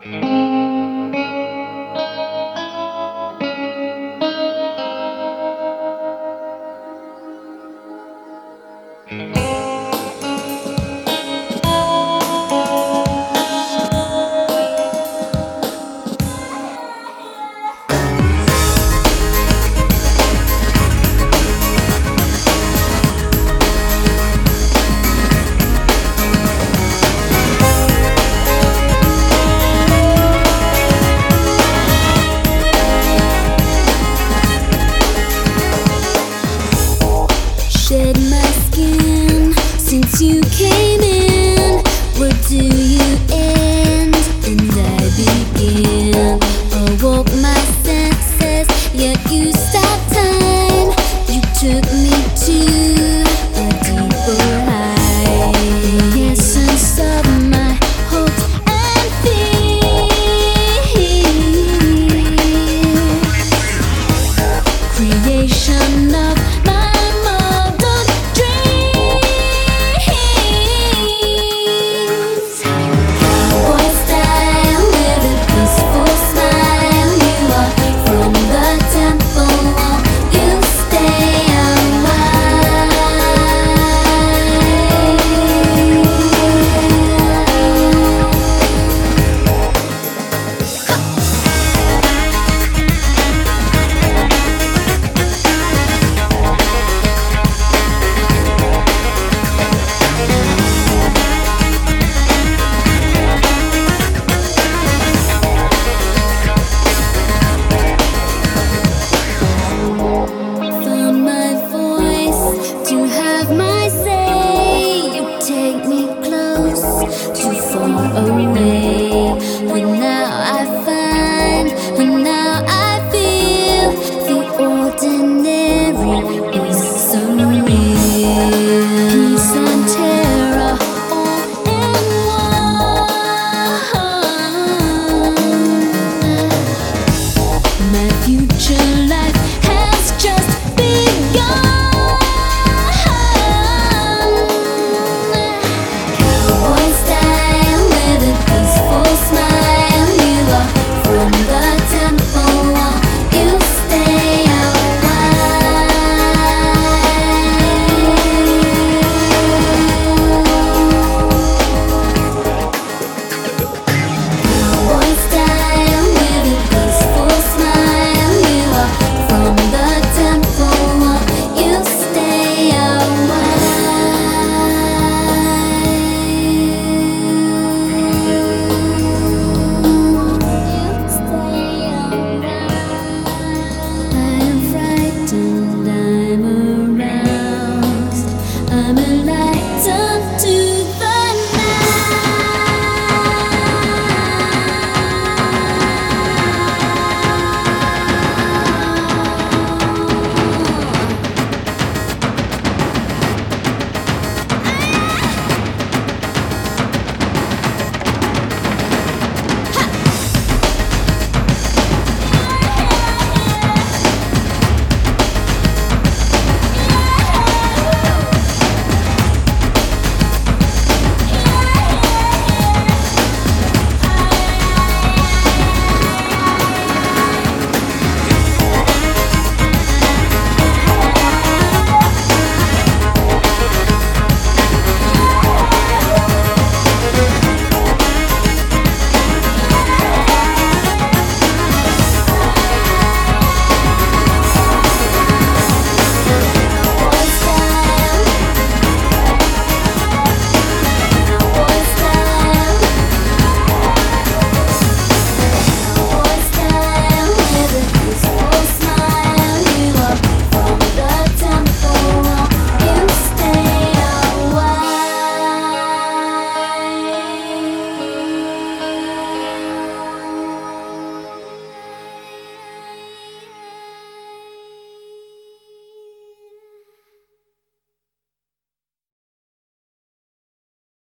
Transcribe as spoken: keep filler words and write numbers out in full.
Shed my skin since you came in. Where do you end and I begin? Awoke my senses, yet you stopped time. You took me to a deeper high. The essence of my hopes and fears. Creation of my too far away, but now I find, but now I feel the ordinary is so real. Peace and terror all in one. My future life has just begun. I'm a light unto